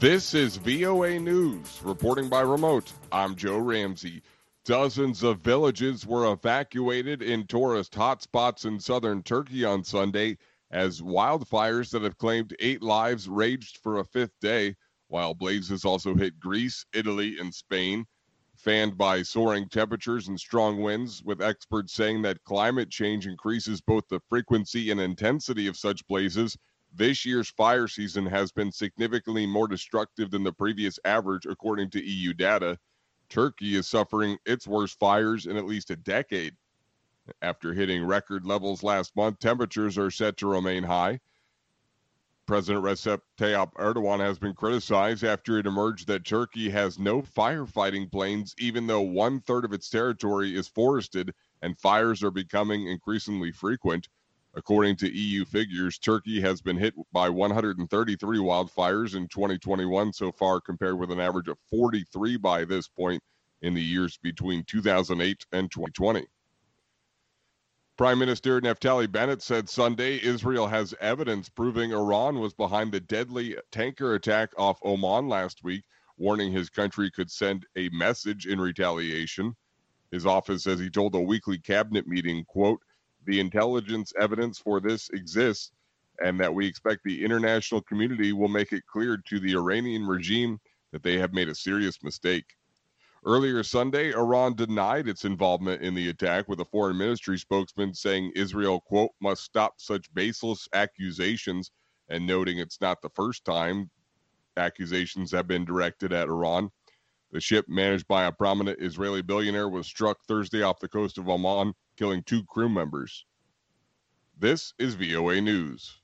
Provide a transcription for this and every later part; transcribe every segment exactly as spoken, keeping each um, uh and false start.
This is V O A News, reporting by remote. I'm Joe Ramsey. Dozens of villages were evacuated in tourist hotspots in southern Turkey on Sunday as wildfires that have claimed eight lives raged for a fifth day, while blazes also hit Greece, Italy, and Spain, fanned by soaring temperatures and strong winds, with experts saying that climate change increases both the frequency and intensity of such blazes. This year's fire season has been significantly more destructive than the previous average, according to E U data. Turkey is suffering its worst fires in at least a decade. After hitting record levels last month, temperatures are set to remain high. President Recep Tayyip Erdogan has been criticized after it emerged that Turkey has no firefighting planes, even though one-third of its territory is forested and fires are becoming increasingly frequent. According to E U figures, Turkey has been hit by one hundred thirty-three wildfires in twenty twenty-one so far, compared with an average of forty-three by this point in the years between two thousand eight and twenty twenty. Prime Minister Naftali Bennett said Sunday Israel has evidence proving Iran was behind the deadly tanker attack off Oman last week, warning his country could send a message in retaliation. His office says he told a weekly cabinet meeting, quote, "The intelligence evidence for this exists, and that we expect the international community will make it clear to the Iranian regime that they have made a serious mistake." Earlier Sunday, Iran denied its involvement in the attack, with a foreign ministry spokesman saying Israel, quote, "must stop such baseless accusations," and noting it's not the first time accusations have been directed at Iran. The ship, managed by a prominent Israeli billionaire, was struck Thursday off the coast of Oman, killing two crew members. This is V O A News.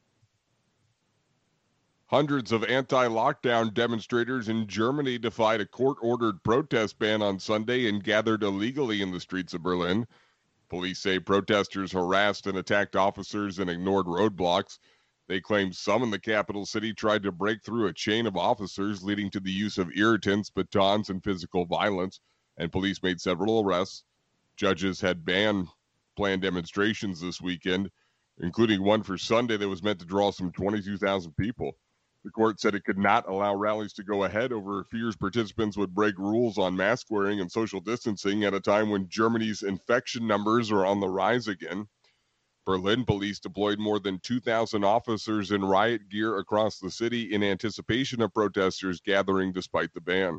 Hundreds of anti-lockdown demonstrators in Germany defied a court-ordered protest ban on Sunday and gathered illegally in the streets of Berlin. Police say protesters harassed and attacked officers and ignored roadblocks. They claim some in the capital city tried to break through a chain of officers, leading to the use of irritants, batons, and physical violence, and police made several arrests. Judges had banned planned demonstrations this weekend, including one for Sunday that was meant to draw some twenty-two thousand people. The court said it could not allow rallies to go ahead over fears participants would break rules on mask wearing and social distancing at a time when Germany's infection numbers are on the rise again. Berlin police deployed more than two thousand officers in riot gear across the city in anticipation of protesters gathering despite the ban.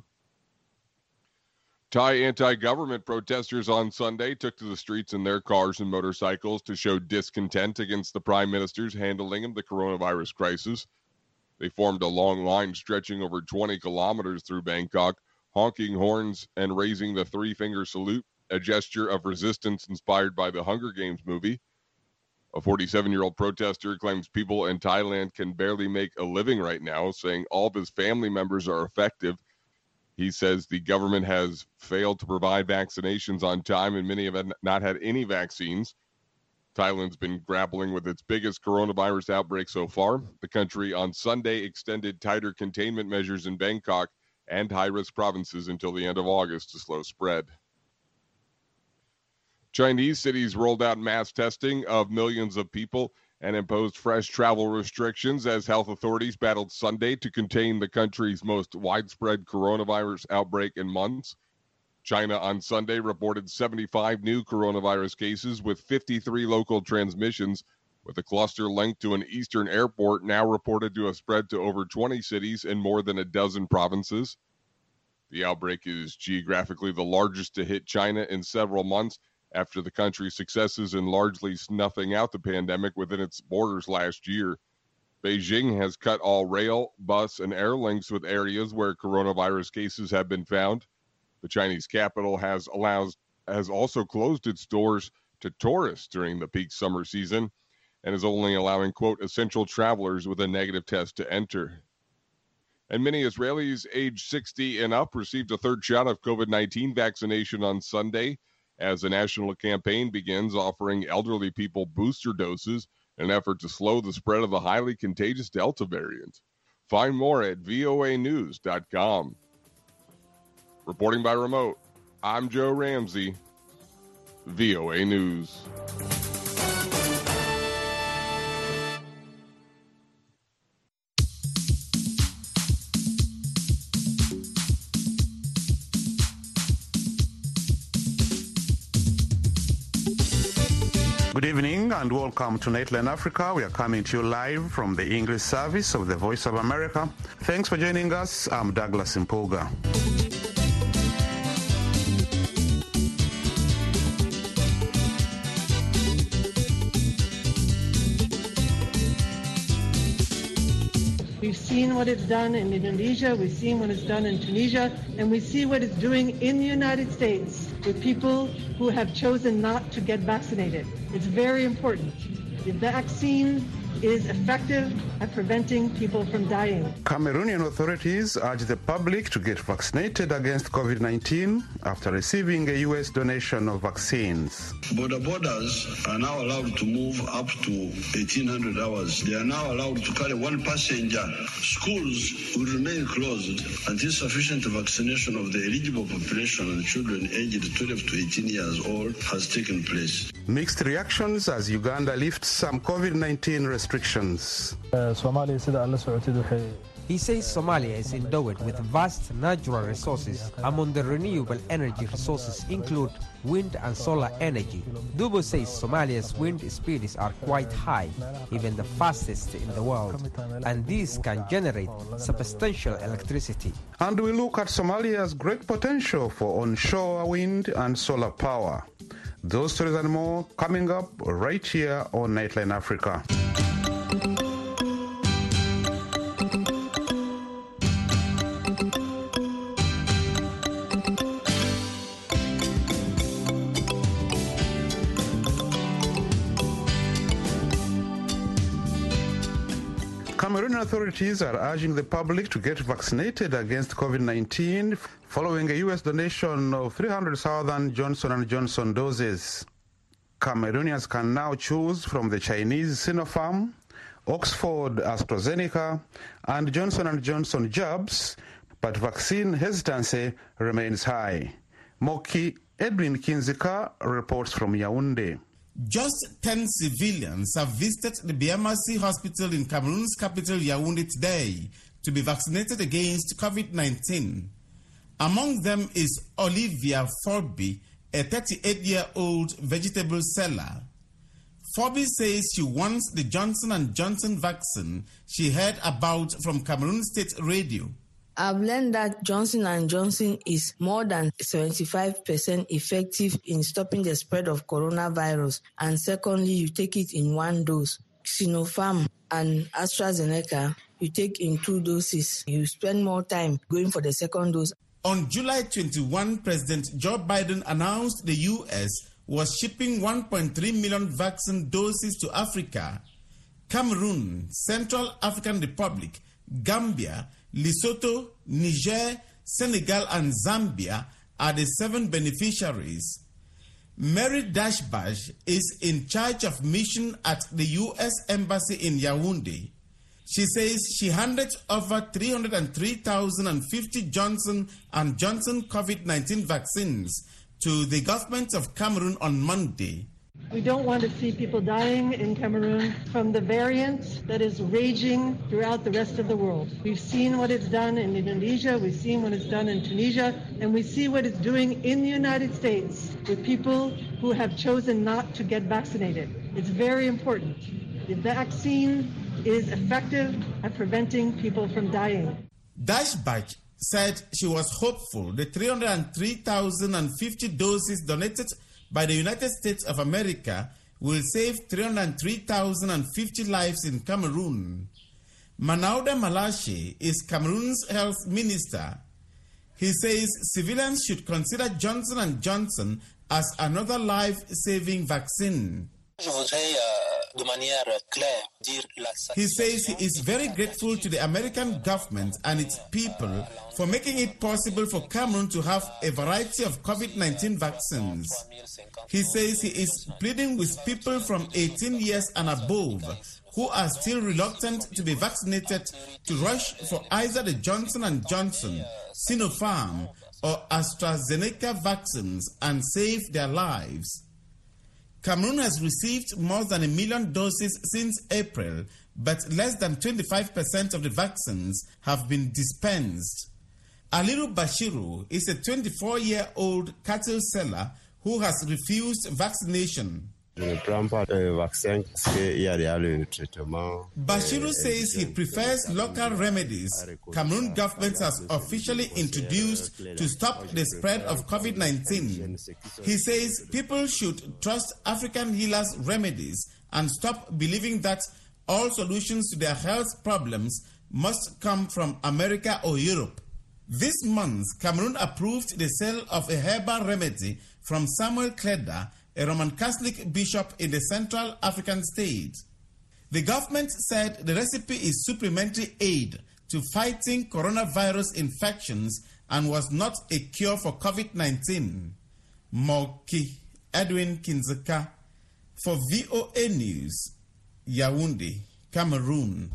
Thai anti-government protesters on Sunday took to the streets in their cars and motorcycles to show discontent against the prime minister's handling of the coronavirus crisis. They formed a long line stretching over twenty kilometers through Bangkok, honking horns and raising the three-finger salute, a gesture of resistance inspired by the Hunger Games movie. A forty-seven-year-old protester claims people in Thailand can barely make a living right now, saying all of his family members are affected. He says the government has failed to provide vaccinations on time, and many have not had any vaccines. Thailand's been grappling with its biggest coronavirus outbreak so far. The country on Sunday extended tighter containment measures in Bangkok and high-risk provinces until the end of August to slow spread. Chinese cities rolled out mass testing of millions of people and imposed fresh travel restrictions as health authorities battled Sunday to contain the country's most widespread coronavirus outbreak in months. China on Sunday reported seventy-five new coronavirus cases with fifty-three local transmissions, with a cluster linked to an eastern airport now reported to have spread to over twenty cities in more than a dozen provinces. The outbreak is geographically the largest to hit China in several months after the country's successes in largely snuffing out the pandemic within its borders last year. Beijing has cut all rail, bus, and air links with areas where coronavirus cases have been found. The Chinese capital has allows has also closed its doors to tourists during the peak summer season and is only allowing, quote, essential travelers with a negative test to enter. And many Israelis aged sixty and up received a third shot of covid nineteen vaccination on Sunday as a national campaign begins offering elderly people booster doses in an effort to slow the spread of the highly contagious Delta variant. Find more at V O A news dot com. Reporting by remote, I'm Joe Ramsey, V O A News. Good evening and welcome to Nightline Africa. We are coming to you live from the English service of the Voice of America. Thanks for joining us. I'm Douglas Impoga. We've seen what it's done in Indonesia, we've seen what it's done in Tunisia, and we see what it's doing in the United States with people who have chosen not to get vaccinated. It's very important. The vaccine is effective at preventing people from dying. Cameroonian authorities urge the public to get vaccinated against COVID nineteen after receiving a U S donation of vaccines. Border borders are now allowed to move up to eighteen hundred hours. They are now allowed to carry one passenger. Schools will remain closed until sufficient vaccination of the eligible population and children aged twelve to eighteen years old has taken place. Mixed reactions as Uganda lifts some COVID nineteen restrictions. He says Somalia is endowed with vast natural resources. Among the renewable energy resources include wind and solar energy. Dubo says Somalia's wind speeds are quite high, even the fastest in the world, and these can generate substantial electricity. And we look at Somalia's great potential for onshore wind and solar power. Those stories and more coming up right here on Nightline Africa. Cameroonian authorities are urging the public to get vaccinated against COVID nineteen following a U S donation of three hundred thousand Johnson and Johnson doses. Cameroonians can now choose from the Chinese Sinopharm, Oxford AstraZeneca, and Johnson and Johnson jabs, but vaccine hesitancy remains high. Moki Edwin Kinzika reports from Yaoundé. Just ten civilians have visited the Biamasi hospital in Cameroon's capital Yaoundé today to be vaccinated against COVID nineteen. Among them is Olivia Forby, a thirty-eight-year-old vegetable seller. Forby says she wants the Johnson and Johnson vaccine she heard about from Cameroon State Radio. I've learned that Johnson and Johnson is more than seventy-five percent effective in stopping the spread of coronavirus. And secondly, you take it in one dose. Sinopharm and AstraZeneca, you take in two doses. You spend more time going for the second dose. On July twenty-first, President Joe Biden announced the U S was shipping one point three million vaccine doses to Africa. Cameroon, Central African Republic, Gambia, Lesotho, Niger, Senegal, and Zambia are the seven beneficiaries. Mary Dashbash is in charge of mission at the U S Embassy in Yaoundé. She says she handed over three hundred three thousand fifty Johnson and Johnson COVID nineteen vaccines to the government of Cameroon on Monday. We don't want to see people dying in Cameroon from the variant that is raging throughout the rest of the world. We've seen what it's done in Indonesia, we've seen what it's done in Tunisia, and we see what it's doing in the United States with people who have chosen not to get vaccinated. It's very important. The vaccine is effective at preventing people from dying. Dashback said she was hopeful the three hundred three thousand fifty doses donated by the United States of America will save three hundred three thousand fifty lives in Cameroon. Manauda Malache is Cameroon's health minister. He says civilians should consider Johnson and Johnson as another life-saving vaccine. He says he is very grateful to the American government and its people for making it possible for Cameroon to have a variety of COVID nineteen vaccines. He says he is pleading with people from eighteen years and above who are still reluctant to be vaccinated to rush for either the Johnson and Johnson, Sinopharm, or AstraZeneca vaccines and save their lives. Cameroon has received more than a million doses since April, but less than twenty-five percent of the vaccines have been dispensed. Aliru Bashiru is a twenty-four-year-old cattle seller who has refused vaccination. Bashiru says he prefers local remedies Cameroon government has officially introduced to stop the spread of COVID nineteen. He says people should trust African healers' remedies and stop believing that all solutions to their health problems must come from America or Europe. This month, Cameroon approved the sale of a herbal remedy from Samuel Kleda, a Roman Catholic bishop in the Central African state. The government said the recipe is supplementary aid to fighting coronavirus infections and was not a cure for COVID nineteen. Moki Edwin Kinzeka for V O A News, Yaoundé, Cameroon.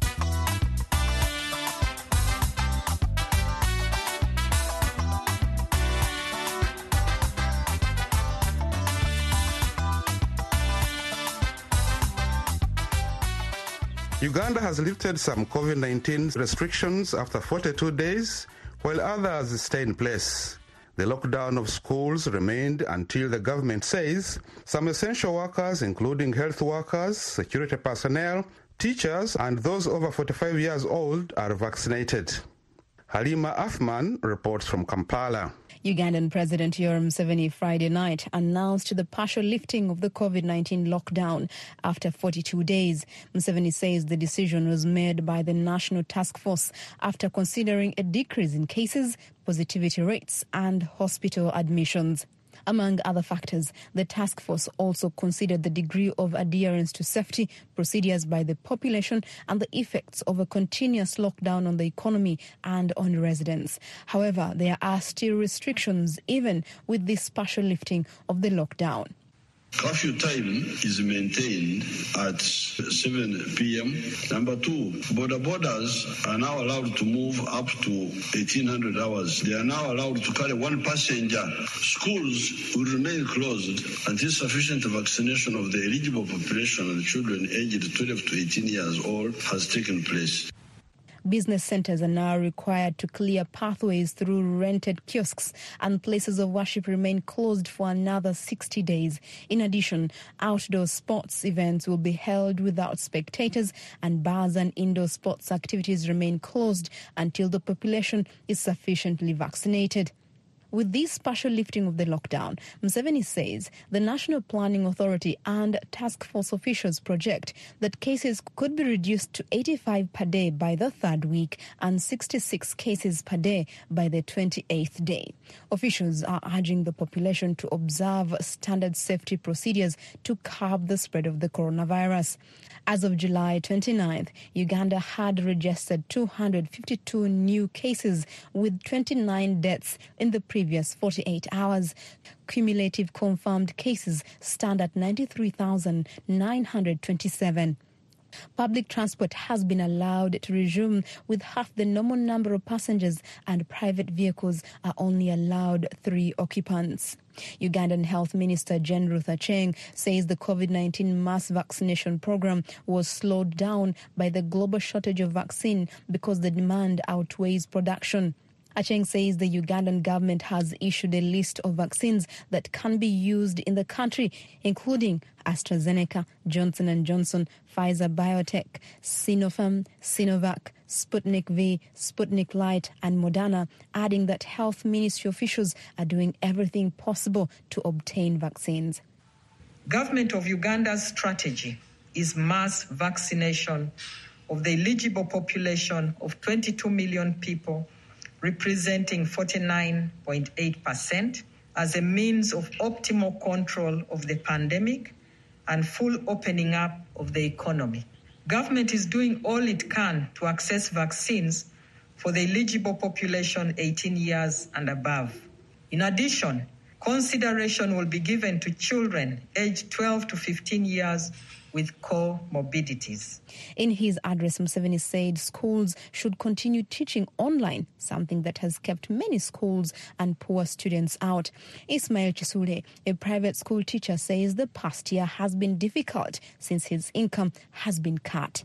Uganda has lifted some COVID nineteen restrictions after forty-two days, while others stay in place. The lockdown of schools remained until the government says some essential workers, including health workers, security personnel, teachers, and those over forty-five years old, are vaccinated. Halima Afman reports from Kampala. Ugandan President Yoweri Museveni Friday night announced the partial lifting of the COVID nineteen lockdown after forty-two days. Museveni says the decision was made by the National Task Force after considering a decrease in cases, positivity rates and hospital admissions. Among other factors, the task force also considered the degree of adherence to safety procedures by the population and the effects of a continuous lockdown on the economy and on residents. However, there are still restrictions even with this partial lifting of the lockdown. Curfew time is maintained at seven p.m. Number two, border borders are now allowed to move up to eighteen hundred hours. They are now allowed to carry one passenger. Schools will remain closed until sufficient vaccination of the eligible population and children aged twelve to eighteen years old has taken place. Business centres are now required to clear pathways through rented kiosks, and places of worship remain closed for another sixty days. In addition, outdoor sports events will be held without spectators, and bars and indoor sports activities remain closed until the population is sufficiently vaccinated. With this partial lifting of the lockdown, Museveni says the National Planning Authority and task force officials project that cases could be reduced to eighty-five per day by the third week and sixty-six cases per day by the twenty-eighth day. Officials are urging the population to observe standard safety procedures to curb the spread of the coronavirus. As of July twenty-ninth, Uganda had registered two hundred fifty-two new cases with twenty-nine deaths in the previous forty-eight hours. Cumulative confirmed cases stand at ninety-three thousand nine hundred twenty-seven. Public transport has been allowed to resume with half the normal number of passengers, and private vehicles are only allowed three occupants. Ugandan Health Minister Jane Ruth Aceng says the COVID nineteen mass vaccination program was slowed down by the global shortage of vaccine because the demand outweighs production. Aceng says the Ugandan government has issued a list of vaccines that can be used in the country, including AstraZeneca, Johnson and Johnson, Pfizer Biotech, Sinopharm, Sinovac, Sputnik V, Sputnik Light and Moderna, adding that health ministry officials are doing everything possible to obtain vaccines. Government of Uganda's strategy is mass vaccination of the eligible population of twenty-two million people, representing forty-nine point eight percent, as a means of optimal control of the pandemic and full opening up of the economy. Government is doing all it can to access vaccines for the eligible population eighteen years and above. In addition, consideration will be given to children aged twelve to fifteen years with comorbidities. In his address, Museveni said schools should continue teaching online, something that has kept many schools and poor students out. Ismail Chisule, a private school teacher, says the past year has been difficult since his income has been cut.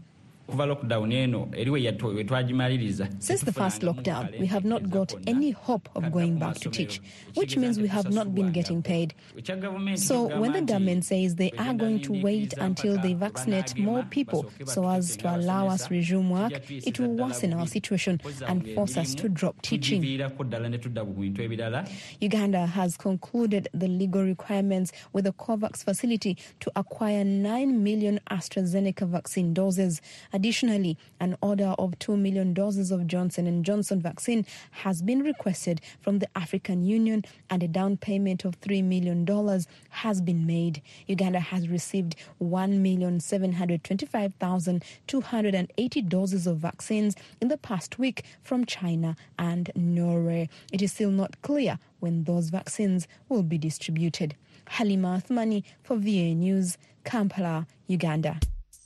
Since the first lockdown, we have not got any hope of going back to teach, which means we have not been getting paid. So when the government says they are going to wait until they vaccinate more people so as to allow us to resume work, it will worsen our situation and force us to drop teaching. Uganda has concluded the legal requirements with the COVAX facility to acquire nine million AstraZeneca vaccine doses. Additionally, an order of two million doses of Johnson and Johnson vaccine has been requested from the African Union, and a down payment of three million dollars has been made. Uganda has received one million seven hundred twenty-five thousand two hundred eighty doses of vaccines in the past week from China and Norway. It is still not clear when those vaccines will be distributed. Halima Athmani for V A News, Kampala, Uganda.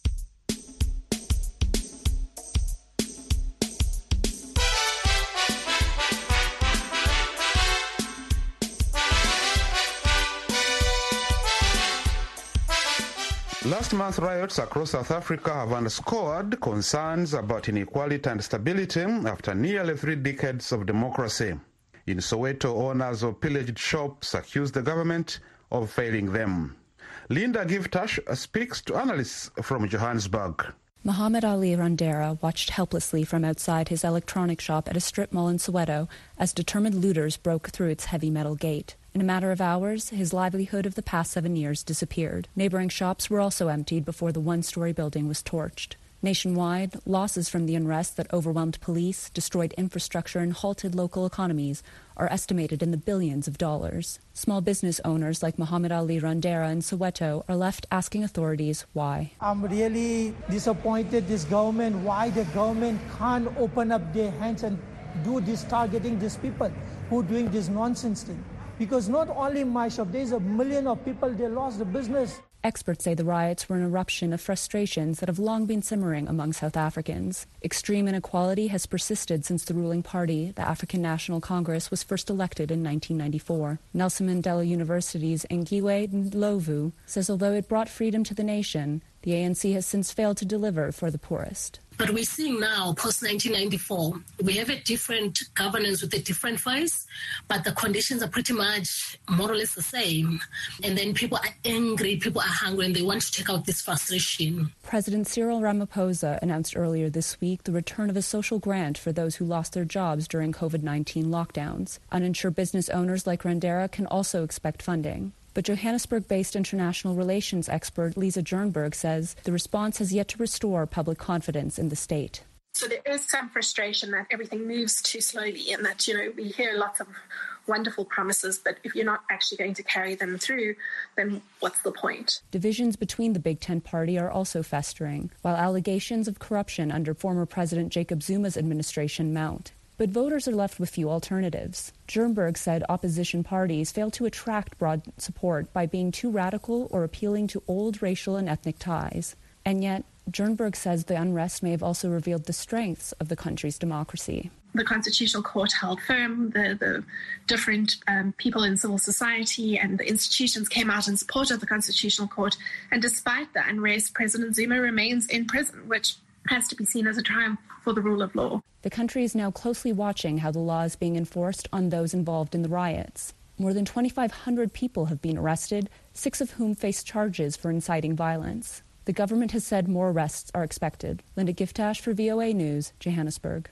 Last month, riots across South Africa have underscored concerns about inequality and stability after nearly three decades of democracy. In Soweto, owners of pillaged shops accuse the government of failing them. Linda Giftash speaks to analysts from Johannesburg. Muhammad Ali Randera watched helplessly from outside his electronic shop at a strip mall in Soweto as determined looters broke through its heavy metal gate. In a matter of hours, his livelihood of the past seven years disappeared. Neighboring shops were also emptied before the one-story building was torched. Nationwide, losses from the unrest that overwhelmed police, destroyed infrastructure, and halted local economies are estimated in the billions of dollars. Small business owners like Muhammad Ali Randera in Soweto are left asking authorities why. I'm really disappointed this government, why the government can't open up their hands and do this targeting these people who are doing this nonsense thing. Because not only in my shop, there's a million of people, they lost the business. Experts say the riots were an eruption of frustrations that have long been simmering among South Africans. Extreme inequality has persisted since the ruling party, the African National Congress, was first elected in nineteen ninety-four. Nelson Mandela University's Ngiwe Ndlovu says although it brought freedom to the nation, the A N C has since failed to deliver for the poorest. But we're seeing now, post nineteen ninety-four, we have a different governance with a different voice, but the conditions are pretty much more or less the same. And then people are angry, people are hungry, and they want to take out this frustration. President Cyril Ramaphosa announced earlier this week the return of a social grant for those who lost their jobs during COVID nineteen lockdowns. Uninsured business owners like Randera can also expect funding. But Johannesburg-based international relations expert Lisa Jernberg says the response has yet to restore public confidence in the state. So there is some frustration that everything moves too slowly and that, you know, we hear lots of wonderful promises, but if you're not actually going to carry them through, then what's the point? Divisions between the Big Ten party are also festering, while allegations of corruption under former President Jacob Zuma's administration mount. But voters are left with few alternatives. Jernberg said opposition parties fail to attract broad support by being too radical or appealing to old racial and ethnic ties. And yet, Jernberg says the unrest may have also revealed the strengths of the country's democracy. The Constitutional Court held firm, the, the different um, people in civil society and the institutions came out in support of the Constitutional Court. And despite the unrest, President Zuma remains in prison, which has to be seen as a triumph for the rule of law. The country is now closely watching how the law is being enforced on those involved in the riots. More than twenty-five hundred people have been arrested, six of whom face charges for inciting violence. The government has said more arrests are expected. Linda Giftash for V O A News, Johannesburg.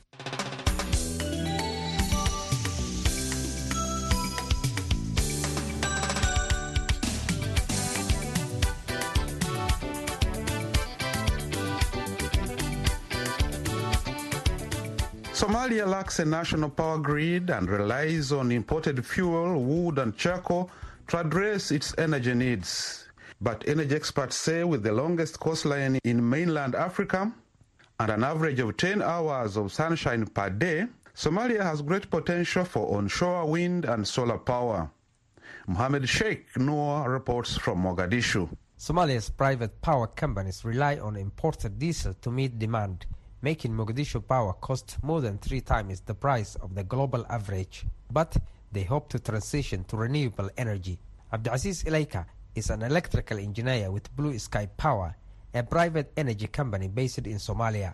Somalia lacks a national power grid and relies on imported fuel, wood and charcoal to address its energy needs. But energy experts say with the longest coastline in mainland Africa and an average of ten hours of sunshine per day, Somalia has great potential for onshore wind and solar power. Mohammed Sheikh Noor reports from Mogadishu. Somalia's private power companies rely on imported diesel to meet demand, making Mogadishu power cost more than three times the price of the global average. But they hope to transition to renewable energy. Abdulaziz Ilaika is an electrical engineer with Blue Sky Power, a private energy company based in Somalia.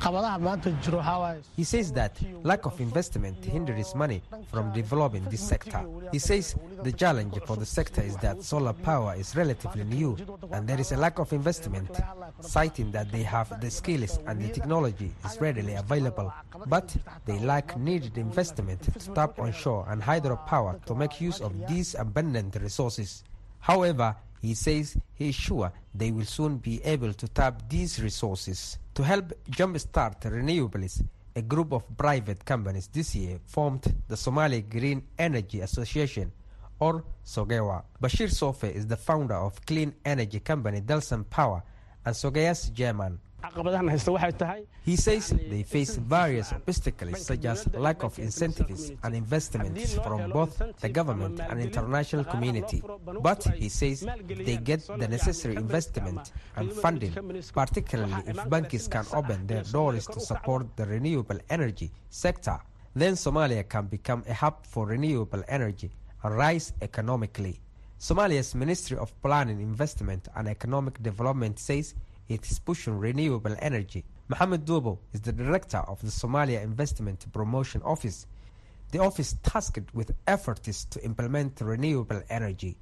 He says that lack of investment hinders money from developing this sector. He says the challenge for the sector is that solar power is relatively new and there is a lack of investment, citing that they have the skills and the technology is readily available, but they lack needed investment to tap onshore and hydropower to make use of these abundant resources. However, he says he is sure they will soon be able to tap these resources. To help jumpstart renewables, a group of private companies this year formed the Somali Green Energy Association, or SOGEWA. Bashir Sofe is the founder of clean energy company Dalsan Power and SOGEWA's chairman. He says they face various obstacles such as lack of incentives and investments from both the government and international community. But he says if they get the necessary investment and funding, particularly if banks can open their doors to support the renewable energy sector, then Somalia can become a hub for renewable energy and rise economically. Somalia's Ministry of Planning, Investment and Economic Development says it is pushing renewable energy. Mohamed Dubo is the director of the Somalia Investment Promotion Office, the office tasked with efforts to implement renewable energy.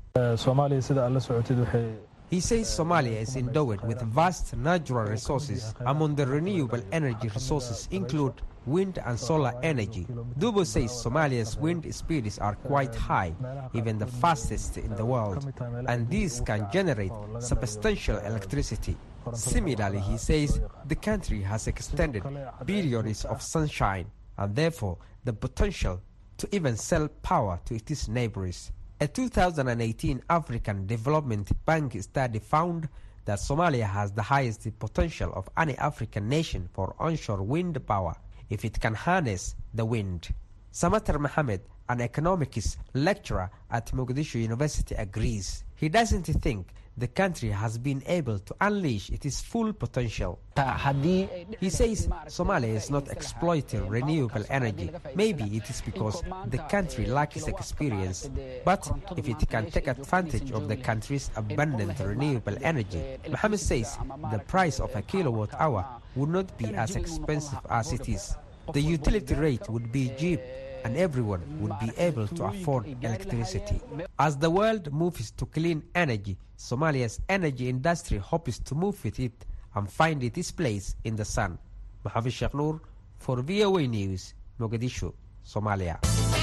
He says Somalia is endowed with vast natural resources. Among the renewable energy resources include wind and solar energy. Dubo says Somalia's wind speeds are quite high, even the fastest in the world, and these can generate substantial electricity. Similarly, he says the country has extended periods of sunshine and therefore the potential to even sell power to its neighbors. A two thousand eighteen African Development Bank study found that Somalia has the highest potential of any African nation for onshore wind power if it can harness the wind. Samatar Mohammed, an economics lecturer at Mogadishu University, agrees. He doesn't think the country has been able to unleash its full potential. He says Somalia is not exploiting renewable energy. Maybe it is because the country lacks experience. But if it can take advantage of the country's abundant renewable energy, Mohammed says the price of a kilowatt hour would not be as expensive as it is. The utility rate would be cheap and everyone would be able to afford electricity. As the world moves to clean energy, Somalia's energy industry hopes to move with it and find its place in the sun. Mohamed Sheikh Noor for V O A News, Mogadishu, Somalia.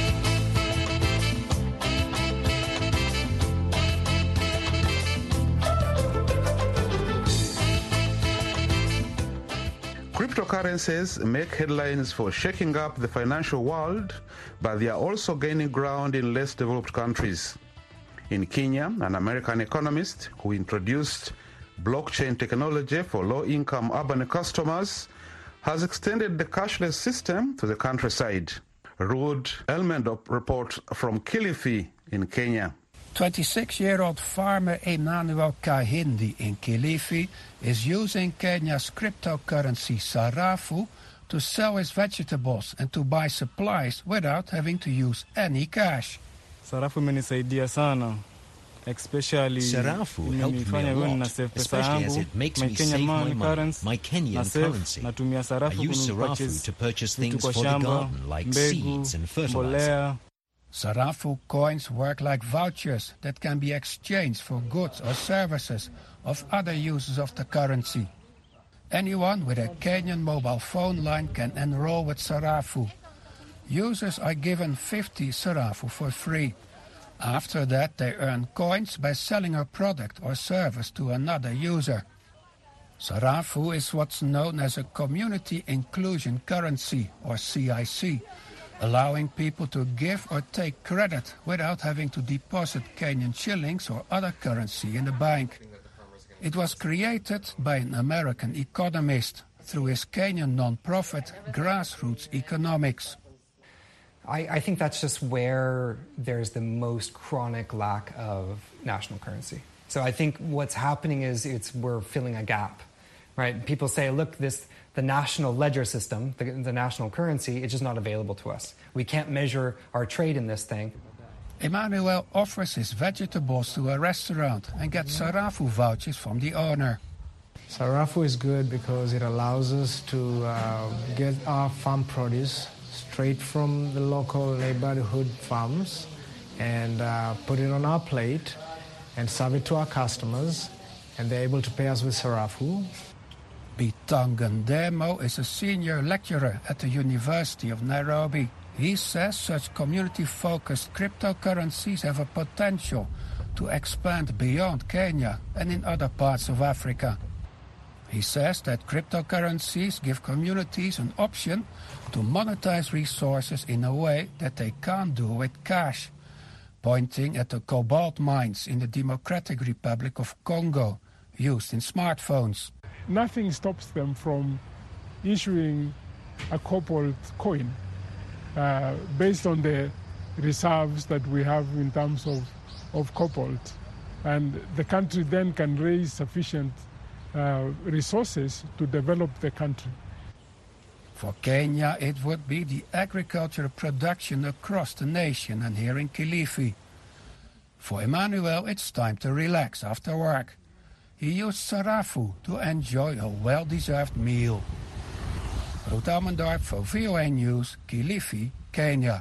Cryptocurrencies make headlines for shaking up the financial world, but they are also gaining ground in less developed countries. In Kenya, an American economist who introduced blockchain technology for low-income urban customers has extended the cashless system to the countryside. Ruud Elmendop reports from Kilifi in Kenya. twenty-six-year-old farmer Emmanuel Kahindi in Kilifi is using Kenya's cryptocurrency Sarafu to sell his vegetables and to buy supplies without having to use any cash. Sarafu imenisaidia sana. Especially Sarafu helped me a lot, especially as it makes me save my money, my Kenyan currency. I use Sarafu to purchase things for the garden like seeds and fertilizer. Sarafu coins work like vouchers that can be exchanged for goods or services of other users of the currency. Anyone with a Kenyan mobile phone line can enroll with Sarafu. Users are given fifty Sarafu for free. After that, they earn coins by selling a product or service to another user. Sarafu is what's known as a Community Inclusion Currency, or C I C, allowing people to give or take credit without having to deposit Kenyan shillings or other currency in the bank. It was created by an American economist through his Kenyan non-profit Grassroots Economics. I, I think that's just where there's the most chronic lack of national currency. So I think what's happening is it's we're filling a gap, right? People say, look, this the national ledger system, the, the national currency, it's just not available to us. We can't measure our trade in this thing. Emmanuel offers his vegetables to a restaurant and gets Sarafu vouchers from the owner. Sarafu is good because it allows us to uh, get our farm produce straight from the local neighborhood farms and uh, put it on our plate and serve it to our customers, and they're able to pay us with Sarafu. Bitangan Demo is a senior lecturer at the University of Nairobi. He says such community-focused cryptocurrencies have a potential to expand beyond Kenya and in other parts of Africa. He says that cryptocurrencies give communities an option to monetize resources in a way that they can't do with cash, pointing at the cobalt mines in the Democratic Republic of Congo used in smartphones. Nothing stops them from issuing a cobalt coin uh, based on the reserves that we have in terms of, of cobalt. And the country then can raise sufficient uh, resources to develop the country. For Kenya, it would be the agricultural production across the nation and here in Kilifi. For Emmanuel, it's time to relax after work. He used Sarafu to enjoy a well-deserved meal. Ruud Almendorp for V O A News, Kilifi, Kenya.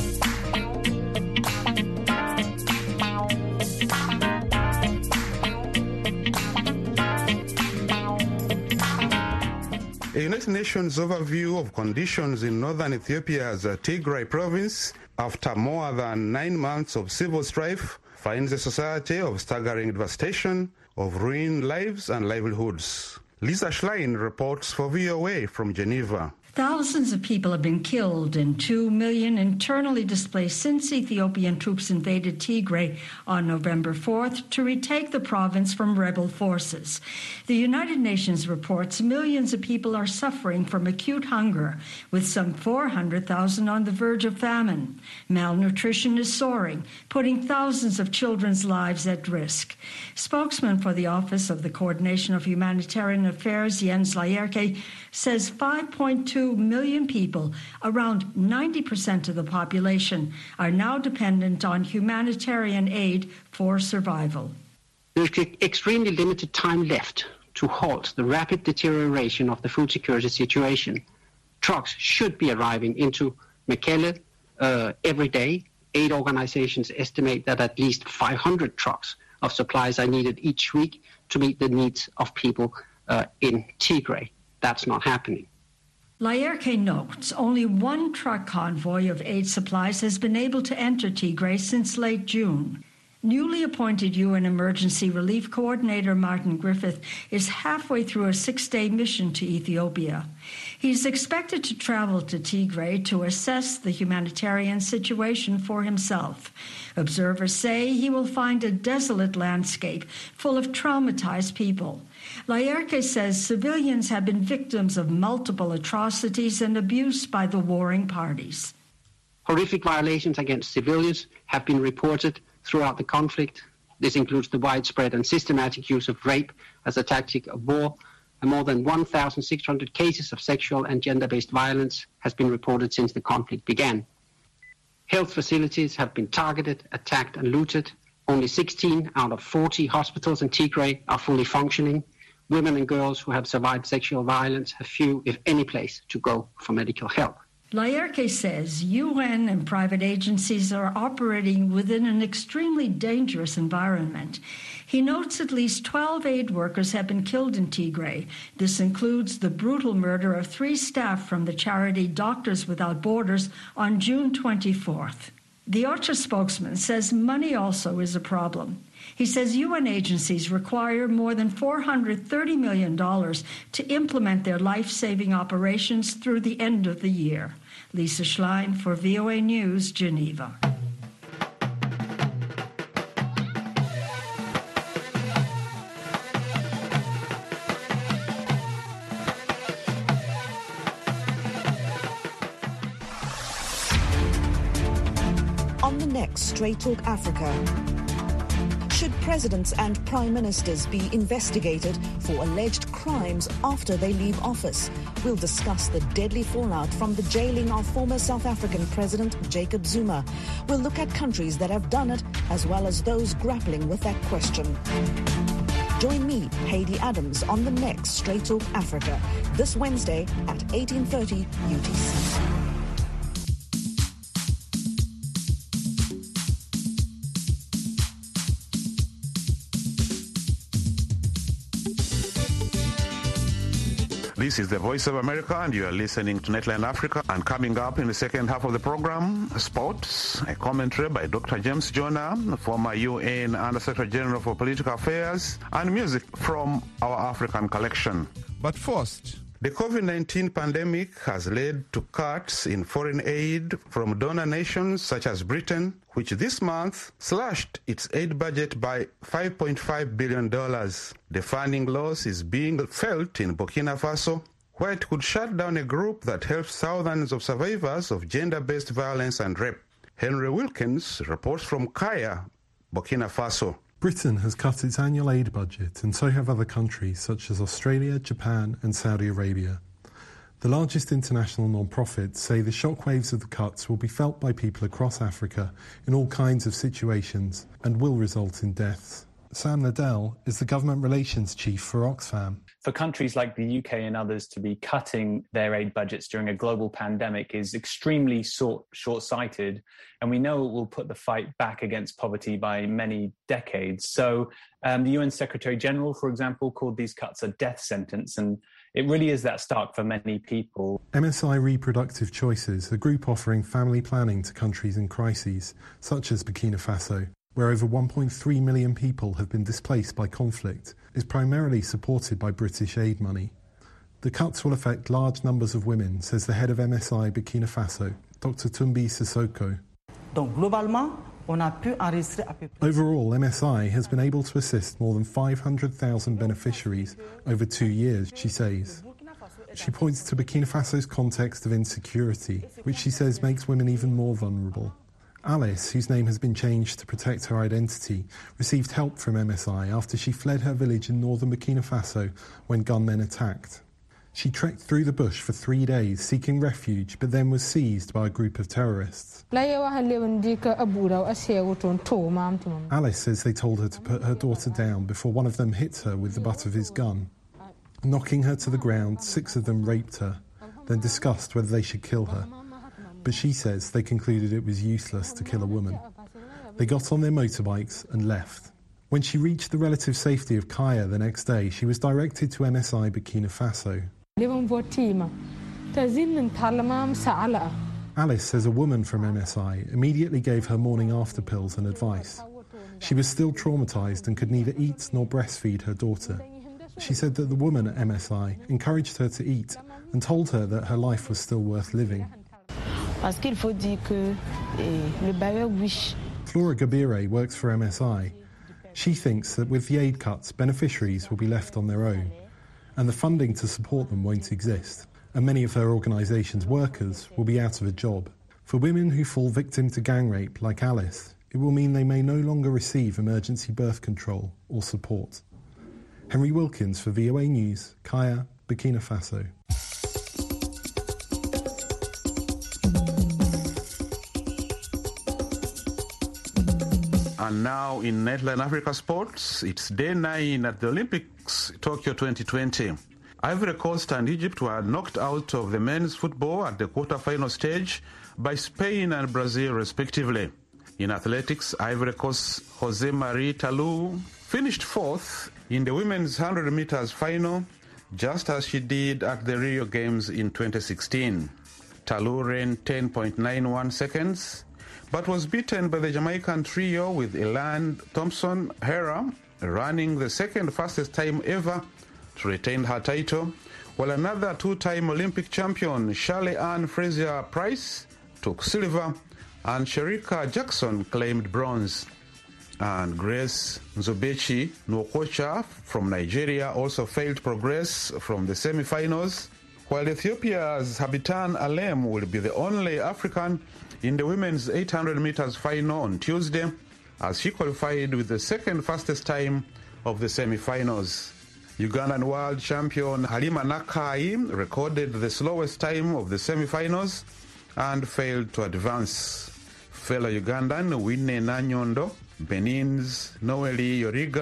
A United Nations overview of conditions in northern Ethiopia's Tigray province after more than nine months of civil strife finds a society of staggering devastation, of ruined lives and livelihoods. Lisa Schlein reports for V O A from Geneva. Thousands of people have been killed and two million internally displaced since Ethiopian troops invaded Tigray on November fourth to retake the province from rebel forces. The United Nations reports millions of people are suffering from acute hunger, with some four hundred thousand on the verge of famine. Malnutrition is soaring, putting thousands of children's lives at risk. Spokesman for the Office of the Coordination of Humanitarian Affairs, Jens Laerke, says five point two million people, around ninety percent of the population, are now dependent on humanitarian aid for survival. There's extremely limited time left to halt the rapid deterioration of the food security situation. Trucks should be arriving into Mekelle uh, every day. Aid organizations estimate that at least five hundred trucks of supplies are needed each week to meet the needs of people uh, in Tigray. That's not happening. Laerke notes only one truck convoy of aid supplies has been able to enter Tigray since late June. Newly appointed U N Emergency Relief Coordinator Martin Griffith is halfway through a six-day mission to Ethiopia. He's expected to travel to Tigray to assess the humanitarian situation for himself. Observers say he will find a desolate landscape full of traumatized people. Laerke says civilians have been victims of multiple atrocities and abuse by the warring parties. Horrific violations against civilians have been reported throughout the conflict. This includes the widespread and systematic use of rape as a tactic of war, and more than one thousand six hundred cases of sexual and gender-based violence has been reported since the conflict began. Health facilities have been targeted, attacked, and looted. Only sixteen out of forty hospitals in Tigray are fully functioning. Women and girls who have survived sexual violence have few, if any, place to go for medical help. Laerke says U N and private agencies are operating within an extremely dangerous environment. He notes at least twelve aid workers have been killed in Tigray. This includes the brutal murder of three staff from the charity Doctors Without Borders on June twenty-fourth. The OCHA spokesman says money also is a problem. He says U N agencies require more than four hundred thirty million dollars to implement their life-saving operations through the end of the year. Lisa Schlein for V O A News, Geneva. On the next Straight Talk Africa. Should presidents and prime ministers be investigated for alleged crimes after they leave office? We'll discuss the deadly fallout from the jailing of former South African President Jacob Zuma. We'll look at countries that have done it, as well as those grappling with that question. Join me, Hayley Adams, on the next Straight Talk Africa, this Wednesday at eighteen thirty U T C. This is the Voice of America, and you are listening to Nightline Africa. And coming up in the second half of the program, sports, a commentary by Doctor James Jonah, former U N Under-Secretary General for Political Affairs, and music from our African collection. But first, the COVID nineteen pandemic has led to cuts in foreign aid from donor nations such as Britain, which this month slashed its aid budget by five point five billion dollars. The funding loss is being felt in Burkina Faso, where it could shut down a group that helps thousands of survivors of gender-based violence and rape. Henry Wilkins reports from Kaya, Burkina Faso. Britain has cut its annual aid budget, and so have other countries such as Australia, Japan and Saudi Arabia. The largest international non-profits say the shockwaves of the cuts will be felt by people across Africa in all kinds of situations and will result in deaths. Sam Nadell is the government relations chief for Oxfam. For countries like the U K and others to be cutting their aid budgets during a global pandemic is extremely short, short-sighted, and we know it will put the fight back against poverty by many decades. So um, the U N Secretary General, for example, called these cuts a death sentence, and it really is that stark for many people. M S I Reproductive Choices, a group offering family planning to countries in crises, such as Burkina Faso, where over one point three million people have been displaced by conflict, is primarily supported by British aid money. The cuts will affect large numbers of women, says the head of M S I Burkina Faso, Doctor Tumbi Sissoko. Overall, M S I has been able to assist more than five hundred thousand beneficiaries over two years, she says. She points to Burkina Faso's context of insecurity, which she says makes women even more vulnerable. Alice, whose name has been changed to protect her identity, received help from M S I after she fled her village in northern Burkina Faso when gunmen attacked. She trekked through the bush for three days seeking refuge, but then was seized by a group of terrorists. Alice says they told her to put her daughter down before one of them hit her with the butt of his gun. Knocking her to the ground, six of them raped her, then discussed whether they should kill her. But she says they concluded it was useless to kill a woman. They got on their motorbikes and left. When she reached the relative safety of Kaya the next day, she was directed to M S I Burkina Faso. Alice says a woman from M S I immediately gave her morning after pills and advice. She was still traumatised and could neither eat nor breastfeed her daughter. She said that the woman at M S I encouraged her to eat and told her that her life was still worth living. Flora Gabire works for M S I. She thinks that with the aid cuts, beneficiaries will be left on their own, and the funding to support them won't exist, and many of her organisation's workers will be out of a job. For women who fall victim to gang rape, like Alice, it will mean they may no longer receive emergency birth control or support. Henry Wilkins for V O A News, Kaya, Burkina Faso. And now in Nightline Africa Sports, it's day nine at the Olympics, Tokyo twenty twenty. Ivory Coast and Egypt were knocked out of the men's football at the quarter-final stage by Spain and Brazil, respectively. In athletics, Ivory Coast's Jose Marie Talou finished fourth in the women's one hundred meters final, just as she did at the Rio Games in twenty sixteen. Talou ran ten point nine one seconds, but was beaten by the Jamaican trio with Elan Thompson-Herah running the second fastest time ever to retain her title, while another two-time Olympic champion, Shirley Ann Fraser-Price, took silver, and Shericka Jackson claimed bronze. And Grace Nzobechi Nwokocha from Nigeria also failed to progress from the semi-finals, while Ethiopia's Habitan Alem will be the only African in the women's eight hundred meters final on Tuesday, as she qualified with the second fastest time of the semi-finals. Ugandan world champion Halima Nakai recorded the slowest time of the semi-finals and failed to advance. Fellow Ugandan Winnie Nanyondo, Benin's Noeli Yoriga,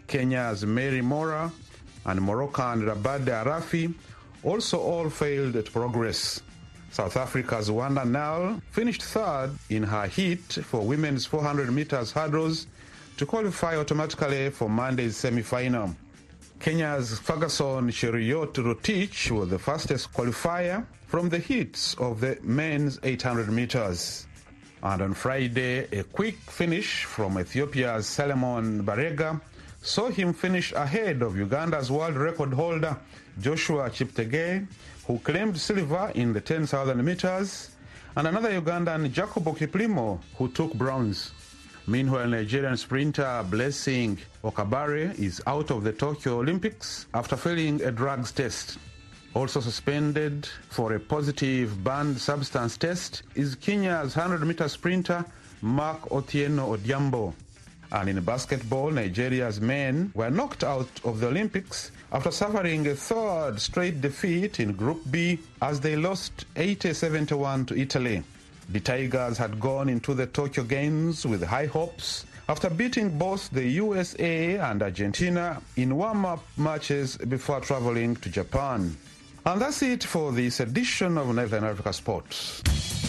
Kenya's Mary Mora and Moroccan Rabade Arafi also all failed to progress. South Africa's Wanda Nel finished third in her heat for women's four hundred meters hurdles to qualify automatically for Monday's semi-final. Kenya's Ferguson Cheruiyot Rotich was the fastest qualifier from the heats of the men's eight hundred meters. And on Friday, a quick finish from Ethiopia's Solomon Barega saw him finish ahead of Uganda's world record holder Joshua Cheptegei, who claimed silver in the ten thousand meters, and another Ugandan, Jacob Kiplimo, who took bronze. Meanwhile, Nigerian sprinter Blessing Okabare is out of the Tokyo Olympics after failing a drugs test. Also suspended for a positive banned substance test is Kenya's one hundred meter sprinter Mark Otieno Odhiambo. And in basketball, Nigeria's men were knocked out of the Olympics after suffering a third straight defeat in Group B as they lost eighty seventy-one to Italy. The Tigers had gone into the Tokyo Games with high hopes after beating both the U S A and Argentina in warm-up matches before traveling to Japan. And that's it for this edition of Nightline Africa Sports.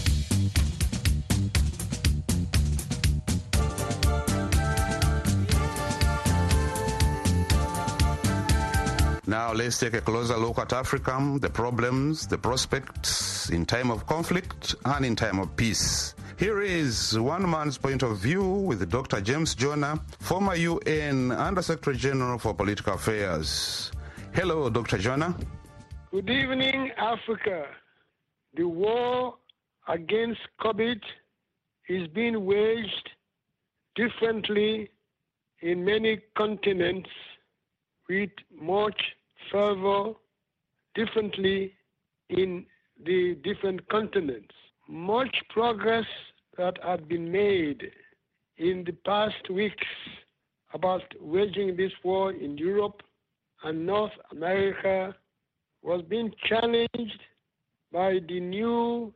Now let's take a closer look at Africa, the problems, the prospects in time of conflict and in time of peace. Here is one man's point of view with Doctor James Jonah, former U N Under-Secretary General for Political Affairs. Hello, Doctor Jonah. Good evening, Africa. The war against COVID is being waged differently in many continents with much fervor, differently in the different continents. Much progress that had been made in the past weeks about waging this war in Europe and North America was being challenged by the new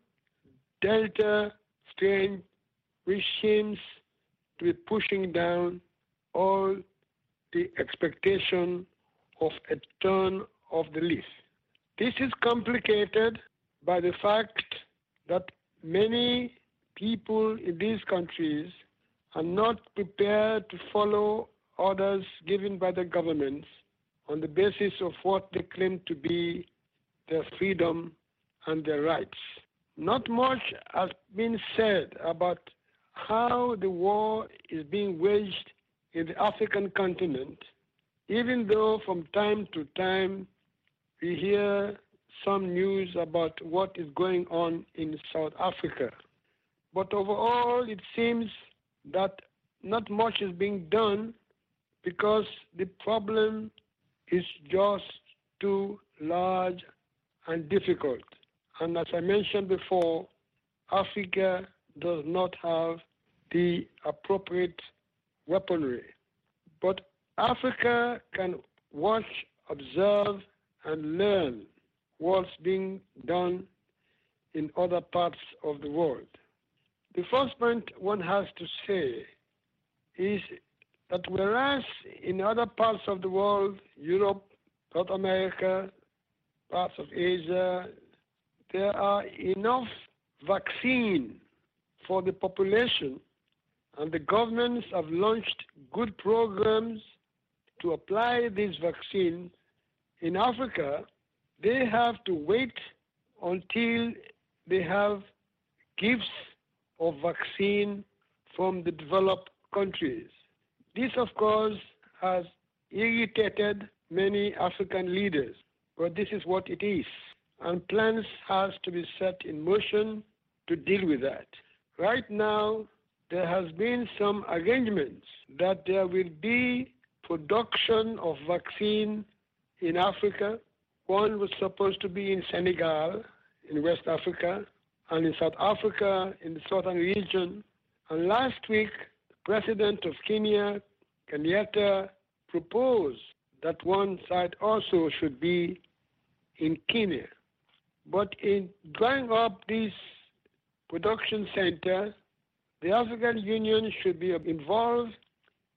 Delta strain, which seems to be pushing down all the expectation of a turn of the leaf. This is complicated by the fact that many people in these countries are not prepared to follow orders given by the governments on the basis of what they claim to be their freedom and their rights. Not much has been said about how the war is being waged in the African continent, even though from time to time we hear some news about what is going on in South Africa. But overall, it seems that not much is being done because the problem is just too large and difficult. And as I mentioned before, Africa does not have the appropriate weaponry. But Africa can watch, observe, and learn what's being done in other parts of the world. The first point one has to say is that whereas in other parts of the world, Europe, South America, parts of Asia, there are enough vaccine for the population, and the governments have launched good programs to apply this vaccine. In Africa, they have to wait until they have gifts of vaccine from the developed countries. This, of course, has irritated many African leaders, but this is what it is. And plans has to be set in motion to deal with that. Right now, there has been some arrangements that there will be production of vaccine in Africa. One was supposed to be in Senegal, in West Africa, and in South Africa, in the southern region. And last week, the president of Kenya, Kenyatta, proposed that one site also should be in Kenya. But in drawing up this production center, the African Union should be involved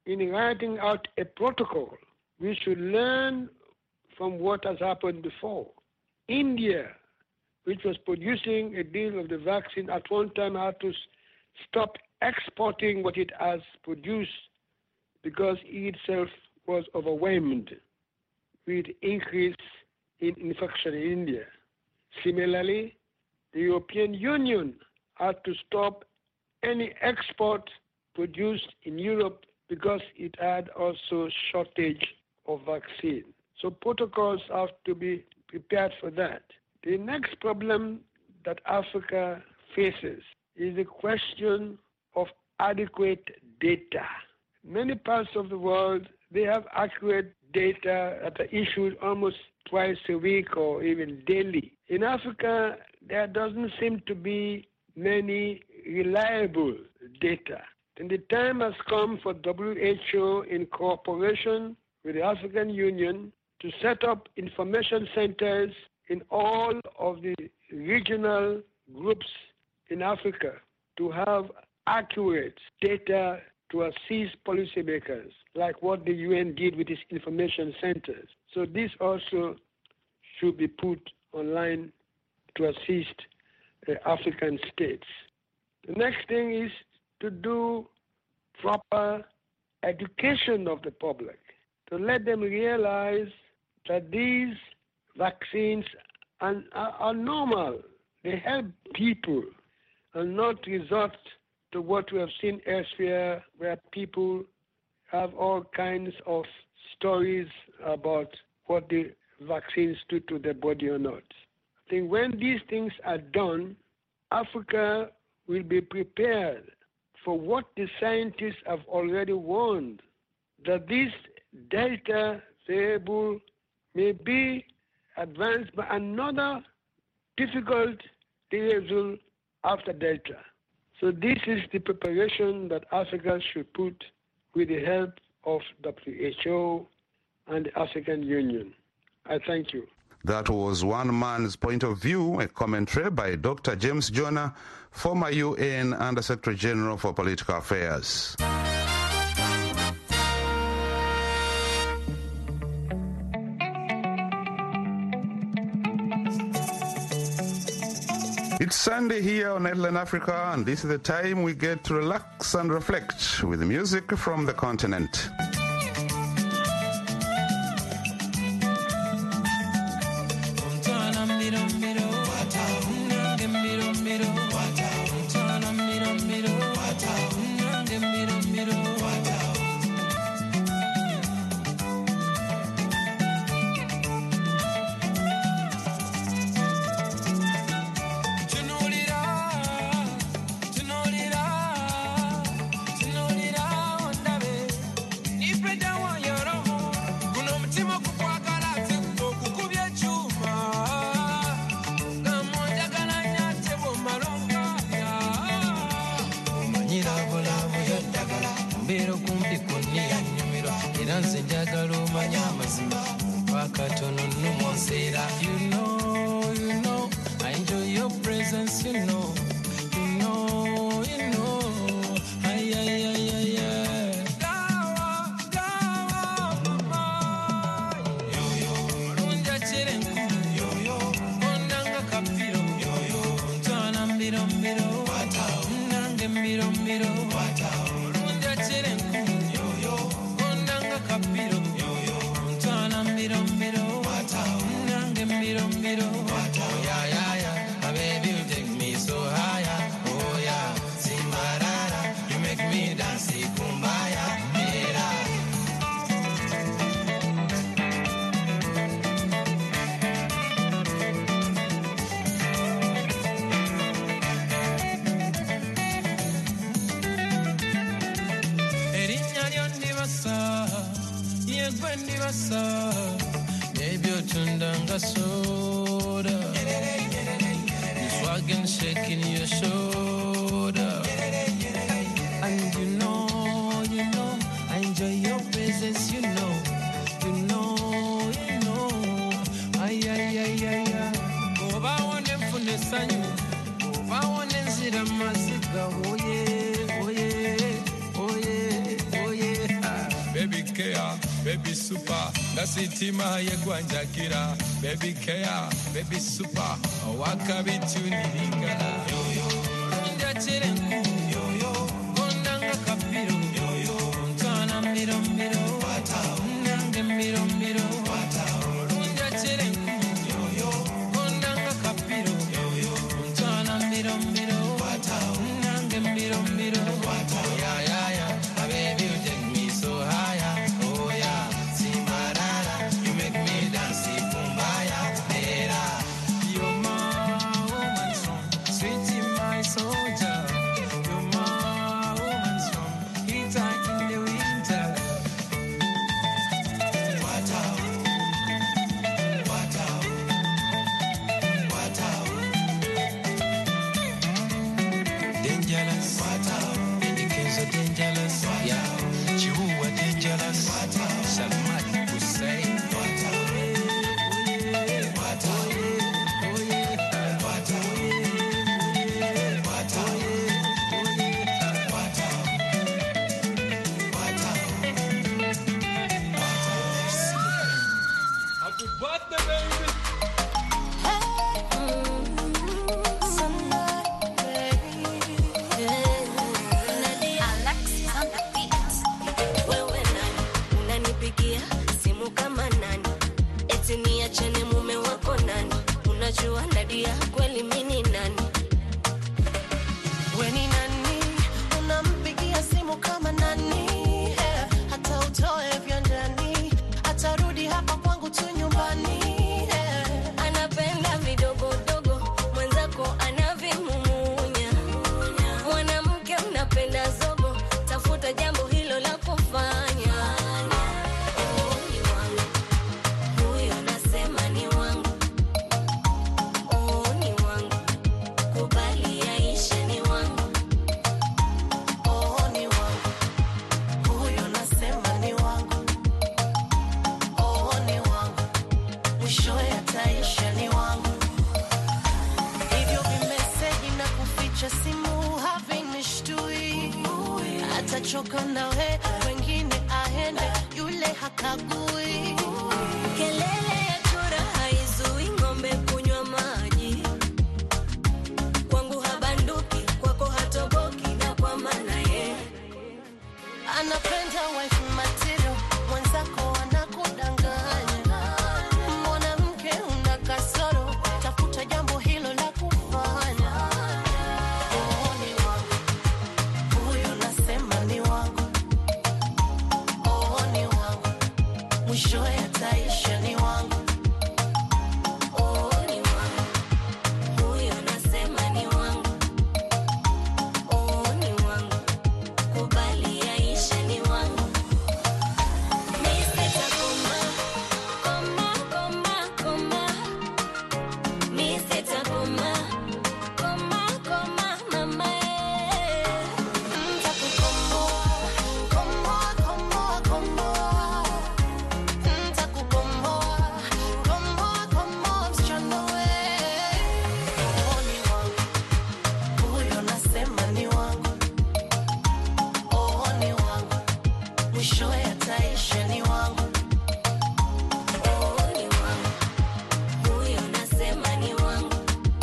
in writing out a protocol, we should learn from what has happened before. India, which was producing a deal of the vaccine, at one time had to stop exporting what it has produced because it itself was overwhelmed with increase in infection in India. Similarly, the European Union had to stop any export produced in Europe because it had also shortage of vaccine. So protocols have to be prepared for that. The next problem that Africa faces is the question of adequate data. Many parts of the world, they have accurate data that are issued almost twice a week or even daily. In Africa, there doesn't seem to be many reliable data. And the time has come for W H O in cooperation with the African Union to set up information centers in all of the regional groups in Africa to have accurate data to assist policymakers, like what the U N did with its information centers. So this also should be put online to assist uh, African states. The next thing is to do proper education of the public, to let them realize that these vaccines are, are, are normal. They help people and not resort to what we have seen elsewhere, where people have all kinds of stories about what the vaccines do to their body or not. I think when these things are done, Africa will be prepared for what the scientists have already warned, that this Delta variable may be advanced by another difficult variable after Delta. So this is the preparation that Africa should put with the help of W H O and the African Union. I thank you. That was one man's point of view, a commentary by Doctor James Jonah, former U N Under-Secretary General for Political Affairs. It's Sunday here on Headline Africa, and this is the time we get to relax and reflect with music from the continent. You know, you know, I enjoy your presence, you know, you know, you know, ay, ay, ay, ay, ay. Dawa, dawa, mama. Yo, yo, runja chirengu. Yo, yo, ondanga kapiro. Yo, yo, tana mbiro mbiro. Wata, nange mbiro mbiro. Wata, runja chirengu. Yo, yo, ondanga kapiro. Yo, yo, tana mbiro mbiro. Wata, nange mbiro mbiro. Wata, yeah, yeah, yeah. My baby, you take me so higher. Oh yeah, Simbarara, you make me dance, kumbaya, mera. Erinya lyondi basa, yegwendi basa. Baby, you tundanga soda. You swaggin', shaking your shoulder. And you know, you know, I enjoy your presence, you know. You know, you know. Ay, ay, ay, ay, ay. Oba wone mfune sanyu. Oba wone nzira masiga. Oh yeah, oh yeah, oh yeah, oh yeah. care, baby super. Ngasitima ye gwanjakira, baby care, baby super. Wakabi tunilinga. Yo yo, ndachire yo yo, kondanga kapiro yo yo, ntana miro miro, wata, nange miro miro, wata, ndachire yo yo, kondanga kapiro yo yo, ntana miro miro, wata, nange miro miro, wata, ya ya ya, baby you take me so higher, oh yeah, Simarara, you make me dance kumbaya, era, you're my woman song, sweetie my soldier, you're my woman song, heater in the winter. What out, what out, what out, dangerous, what out, indicates a dangerous, yeah, Chihuahua dangerous, what out, Salman Hussein, what out, what out, oh yeah, what out, what out, what out, what out. Happy birthday, baby. Alexis on the beat. Wewe nani unanipigia simu kama nani? Eti niachane mume wako nani? Unajua Nadia kweli mimi nani? We ni nani? Unampigia simu kama nani? Eh, hata utoe vya ndani, atarudi hapa kwangu tu nyumbani. Eh, Anapenda vidogo dogo, mwenzako anavimumunya. Mwanamke unapenda zogo, tafuta jambo hilo la kufanya. Oh, ni wangu. Huyo nasema ni wangu. Oh, ni wangu. Kubali yaishe ni wangu. oh, ni wangu. Huyo nasema ni wangu. Oh, ni wangu. Mwishowe ataisha ni wangu. Hivyo vimeseji na kuficha simu havinishtui. Atachoka nawe, wengine aende, yule hakagui. Kelele ya chura haizui ng'ombe kunywa maji. Kwangu habanduki, kwako hatoboki, na kwa maana ye Anapenda wife material, mwenzako anakudanganya. Mwanamke una kasoro, tafuta jambo hilo la kufanya. Oh, ni wangu. Huyo nasema ni wangu. Oh, ni wangu. Mwishowe ataisha ni wangu. oh, ni wangu. Huyo nasema ni wangu. Oh, ni wangu. Kubali yaishe ni wangu. Mi sitakoma, koma, koma, koma. Mi sitakoma, koma, koma, mama eh. Ntakukomboa, komboa, komboa, komboa. Ntakukomboa, komboa, komboa, msichana we. Oh, ni wangu. Huyo nasema ni wangu. Oh, ni wangu. Mwishowe ataisha ni wangu. Oh, ni wangu. Huyo nasema ni wangu.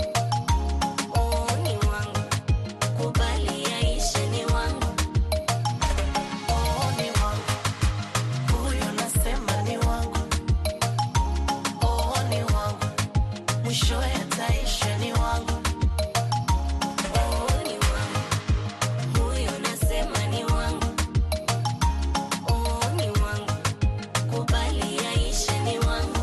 Oh, ni wangu. Kubali yaishe ni wangu. Oh, ni wangu. Huyo nasema ni wangu. Oh, ni wangu. Mwishowe ataisha ni wangu. Oh, ni wangu. Huyo nasema ni wangu. Oh, ni wangu. Kubali yaishe ni wangu.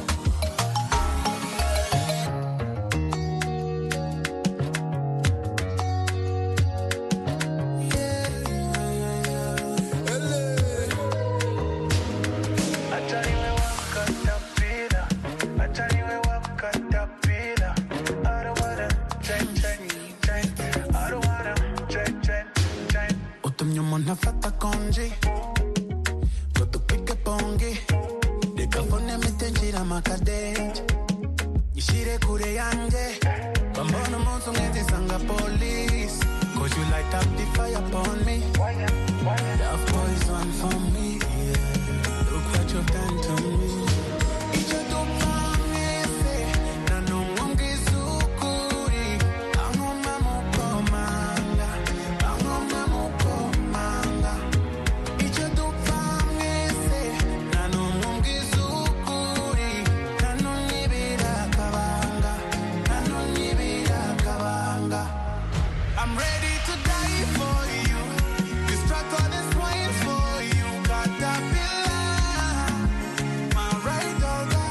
Ataniwe wakatapila, ataniwe wakatapila. I don't wanna change, change, change. I don't wanna change, change, change. Utumnyuma nafata konji kutupige pongi nikafone mitenjira makadenji ishire kure yanje bambona monso ngeze sanga police. Cause you light up the fire upon me. Love poison for me, yeah. The you've done to me. Icho tupangese, na nungongizukuri. Angoma mukomanga, angoma mukomanga. Icho tupangese, na nungongizukuri. Na nungibira kabanga, na nungibira kabanga. I'm ready to die for you. Distract all this wine for you. Caterpillar, my right over.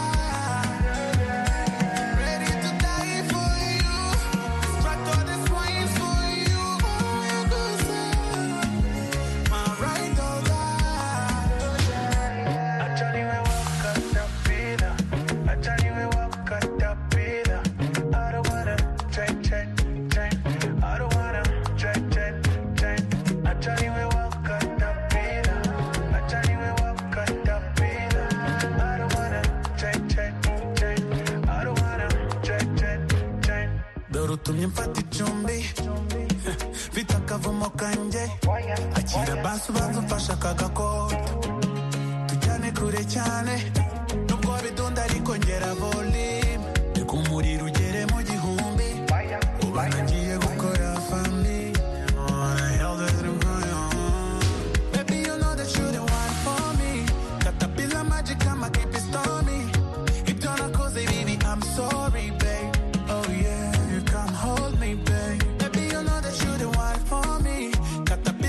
Ready to die for you. Distract all this wine for you. My right over. I tell you we walk caterpillar. I tell you we walk caterpillar. I don't wanna check, check, check. I don't wanna check, check, check. I tell you we walk caterpillar. I tell you we walk caterpillar. I don't wanna check, check, check. I don't wanna check, check, check. Dorutumye mfata icumbi vita akavumo kanje akira bansu banzu mfasha kagakota tujyane kure cyane nubwo bidunda ariko ngera volume reka umuriro ugere mu gihumbi uba nagiye gukora family. What the hell is it going on? Baby, you know that you're the one for me. Caterpillar magic, I'ma keep it stormy. If you're not cozy, baby, I'm sorry, babe. Oh yeah, you come hold me, babe. Baby, you know that you're the one for me. Caterpillar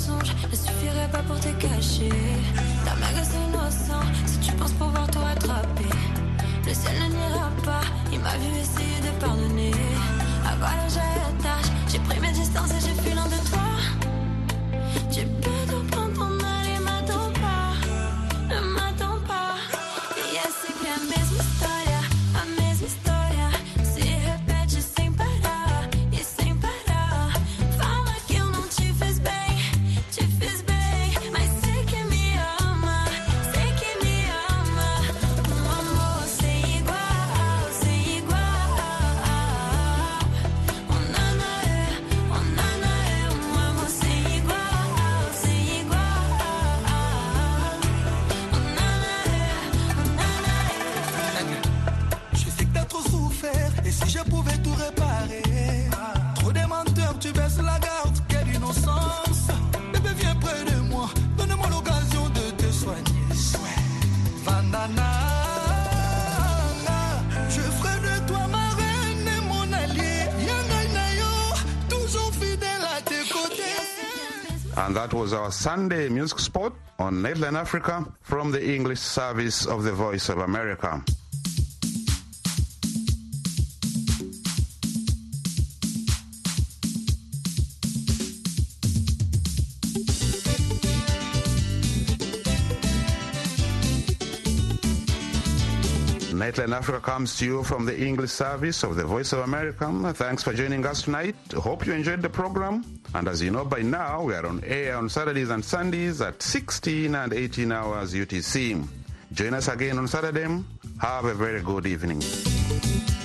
mensonge ne suffirait pas pour te cacher. Ta magasin innocent, si tu penses pouvoir te rattraper. Le ciel ne n'ira pas, il m'a vu essayer de pardonner. À quoi l'âge à tâche, j'ai pris mes distances et j'ai fui loin de toi. Tu peux tout prendre ton mal et m'attends pas, ne m'attends pas. E é sempre a mesma história, a mesma história. Se repete sem parar e sem parar. Fala que eu não te fiz bem, te fiz bem. Mas sei que me ama, sei que me ama. Um amor sem igual, sem igual. Oh nana é, oh nana é. Um amor sem igual, sem igual. Oh nana é, oh nana é. Je sais que t'as trop souffert, et si je pouvais tout réparer. Trop des menteurs, tu baisses la garde, quelle innocence. Bébé, viens près de moi, donne-moi l'occasion de te soigner. Vandana, je ferai de toi ma reine et mon allié. Yanga Nayo, toujours fidèle à tes côtés. And that was our Sunday music spot on Nightline Africa from the English service of the Voice of America. Nightline Africa comes to you from the English service of the Voice of America. Thanks for joining us tonight. Hope you enjoyed the program. And as you know by now, we are on air on Saturdays and Sundays at sixteen and eighteen hours U T C. Join us again on Saturday. Have a very good evening.